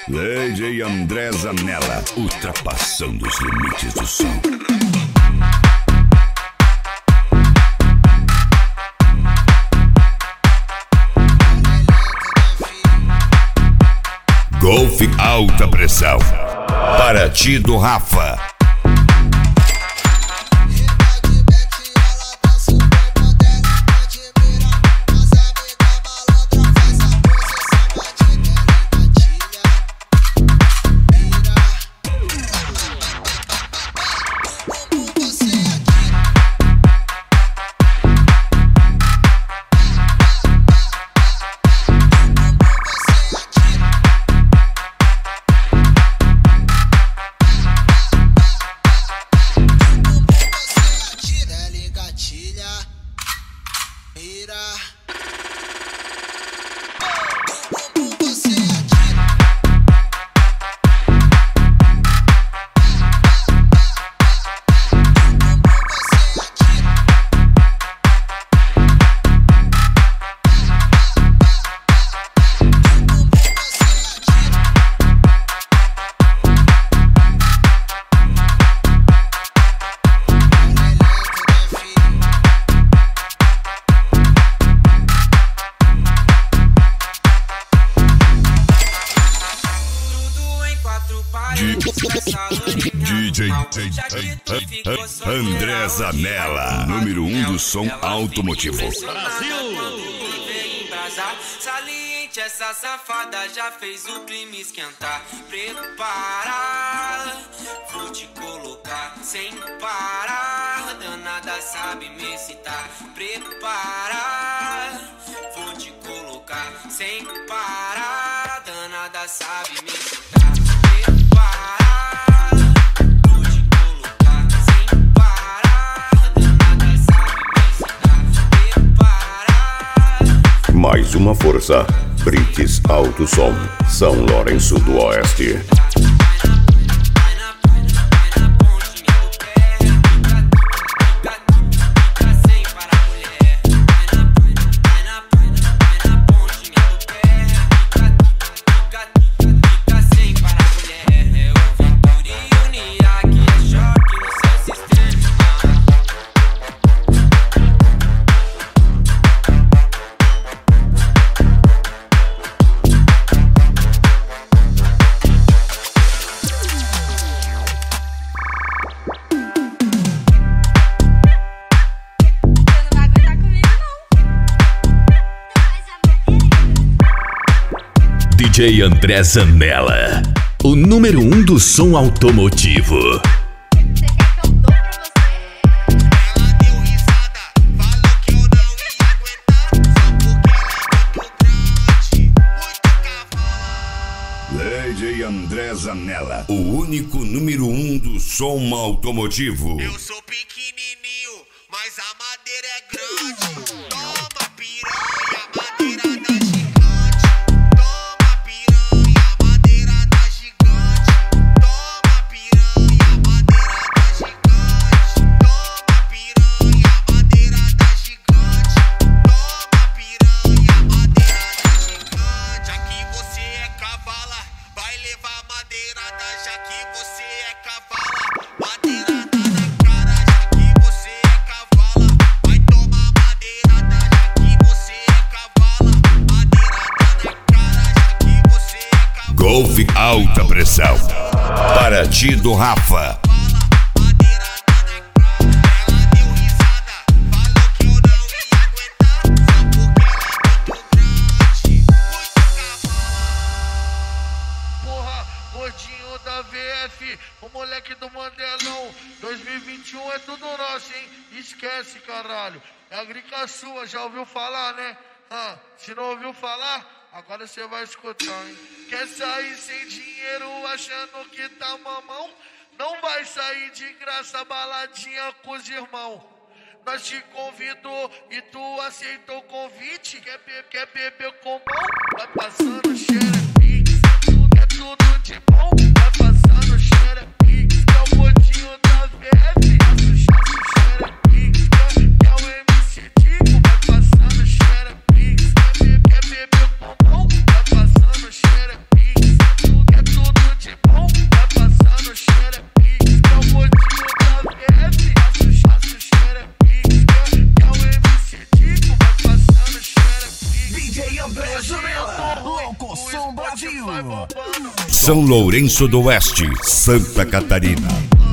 DJ André Zanella, ultrapassando os limites do som. Golf alta pressão. Paraty do Rafa. DJ André Zanella, número 1 do som automotivo. Brasil! Saliente, essa safada já fez o clima esquentar. Prepara, vou te colocar sem parar. Danada sabe me excitar. Prepara, vou te colocar sem parar. Danada sabe me excitar. Mais uma força, Brits Alto Som, São Lourenço do Oeste. DJ André Zanella, o número 1 do som automotivo. DJ André Zanella, o único número 1 do som automotivo. Eu sou pequenininho, mas a madeira é grande. Toma piranha, madeira da gigante. Toma piranha, madeira da gigante. Toma piranha, madeira da gigante. Toma piranha, madeira da gigante. Toma piranha, madeira da gigante. Aqui você é cavala, vai levar madeirada, já que você é cavala. Madeirada na cara, já que você é cavala. Vai tomar madeirada, já que você é cavala. Madeirada na cara, já que você é cavala. Golf alta pressão. Paraty do Rafa. Gordinho da VF, o moleque do Mandelão. 2021 é tudo nosso, hein? Esquece, caralho. É a grica sua, já ouviu falar, né? Se não ouviu falar, agora você vai escutar, hein? Quer sair sem dinheiro achando que tá mamão? Não vai sair de graça, baladinha com os irmãos. Nós te convidou e tu aceitou o convite. Quer beber com mão? Vai passando xerepix, é tudo de bom. Vai passando xerepix, que é o gordinho da VF. Passa xerepix, que é o MC Tico. Vai passando xerepix, quer beber com mão? Vai passando xerepix, é DJ André Janela, Locoção Brasil. São Lourenço do Oeste, Santa Catarina.